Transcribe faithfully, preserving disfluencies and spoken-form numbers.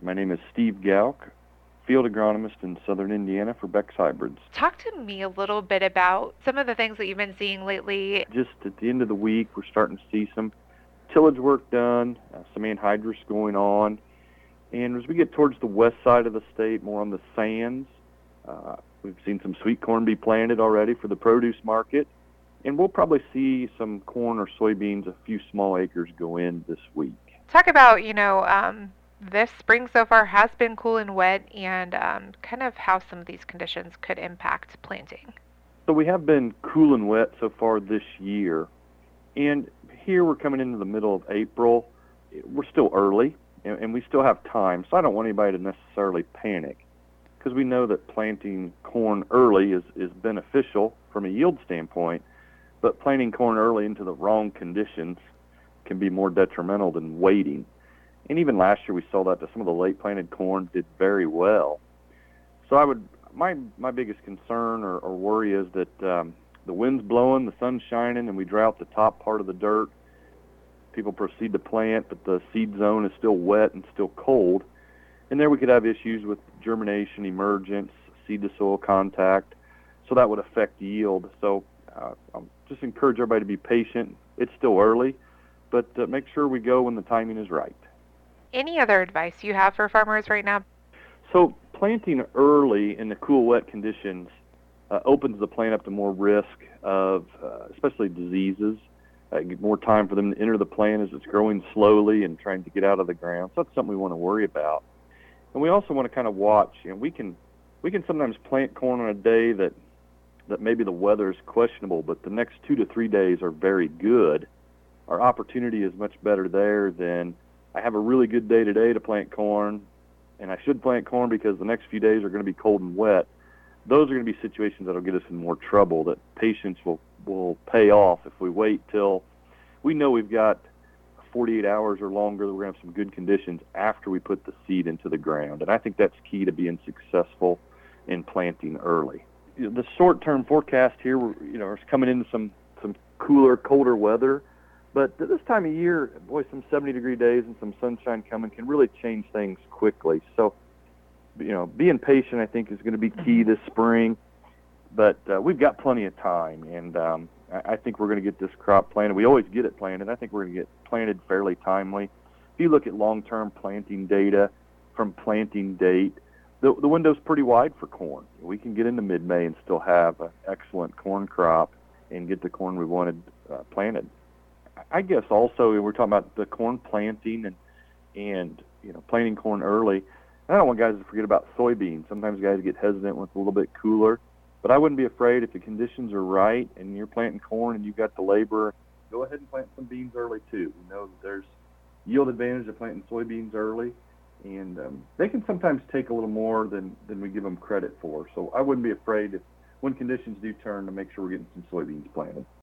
My name is Steve Gauk, field agronomist in southern Indiana for Beck's Hybrids. Talk to me a little bit about some of the things that you've been seeing lately. Just at the end of the week, we're starting to see some tillage work done, uh, some anhydrous going on. And as we get towards the west side of the state, more on the sands, uh, we've seen some sweet corn be planted already for the produce market. And we'll probably see some corn or soybeans, a few small acres go in this week. Talk about, you know, um, this spring so far has been cool and wet, and um, kind of how some of these conditions could impact planting. So we have been cool and wet so far this year. And here we're coming into the middle of April. We're still early, and, and we still have time. So I don't want anybody to necessarily panic, because we know that planting corn early is, is beneficial from a yield standpoint. But planting corn early into the wrong conditions can be more detrimental than waiting. And even last year we saw that some of the late planted corn did very well. So I would, my my biggest concern or, or worry is that um, the wind's blowing, the sun's shining, and we drought the top part of the dirt. People proceed to plant, but the seed zone is still wet and still cold. And there we could have issues with germination, emergence, seed to soil contact. So that would affect yield. So uh, I'm just encourage everybody to be patient. It's still early, but uh, make sure we go when the timing is right. Any other advice you have for farmers right now? So planting early in the cool, wet conditions uh, opens the plant up to more risk of, uh, especially diseases. Uh, get more time for them to enter the plant as it's growing slowly and trying to get out of the ground. So that's something we want to worry about. And we also want to kind of watch. You know, we can we can sometimes plant corn on a day that that maybe the weather is questionable, but the next two to three days are very good. Our opportunity is much better there than I have a really good day today to plant corn, and I should plant corn because the next few days are going to be cold and wet. Those are going to be situations that will get us in more trouble, that patience will, will pay off if we wait till we know we've got forty-eight hours or longer that we're going to have some good conditions after we put the seed into the ground. And I think that's key to being successful in planting early. The short-term forecast here, you know, is coming into some, some cooler, colder weather. But this time of year, boy, some seventy-degree days and some sunshine coming can really change things quickly. So, you know, being patient, I think, is going to be key this spring. But uh, we've got plenty of time, and um, I, I think we're going to get this crop planted. We always get it planted. I think we're going to get planted fairly timely. If you look at long-term planting data from planting date, the, the window's pretty wide for corn. We can get into mid-May and still have an excellent corn crop and get the corn we wanted uh, planted. I guess also we're talking about the corn planting and, and you know, planting corn early. I don't want guys to forget about soybeans. Sometimes guys get hesitant when it's a little bit cooler. But I wouldn't be afraid if the conditions are right and you're planting corn and you've got the labor, go ahead and plant some beans early too. We know that there's yield advantage of planting soybeans early. And um, they can sometimes take a little more than, than we give them credit for. So I wouldn't be afraid if, when conditions do turn, to make sure we're getting some soybeans planted.